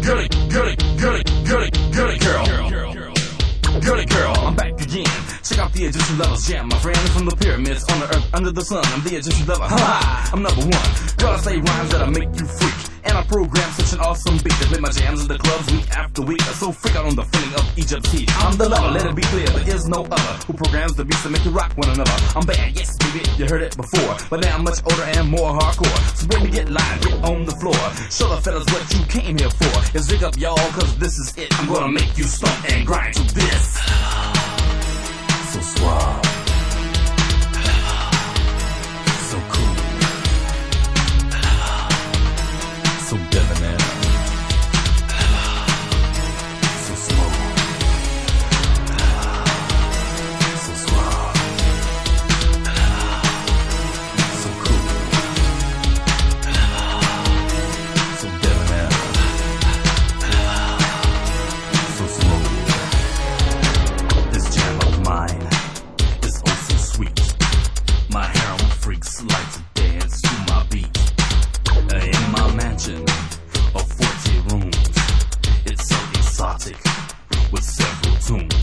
Girly girl, I'm back again. Check out the Egyptian lovers jam, my friend. From the pyramids on the earth under the sun, I'm the Egyptian lover. Ha! I'm number one. Girl, I say rhymes that'll make you freak, and I program such an awesome beat that play my jams in the clubs week after week. I so freak out on the feeling of Egypt's heat. I'm the lover, let it be clear, there is no other who programs the beats to make you rock one another. I'm bad, yes baby, you heard it before, but now I'm much older and more hardcore. So baby, get live, get on the floor. Show the fellas what you came here for. It's zig up y'all, cause this is it. I'm gonna make you stomp and grind to this. So suave, so cool, so debonair, so smooth, so suave, so cool, so debonair, so smooth. This jam of mine is oh so sweet. My harem freaks like to dance to my beat. In my mansion of 40 rooms, it's so exotic with several tunes.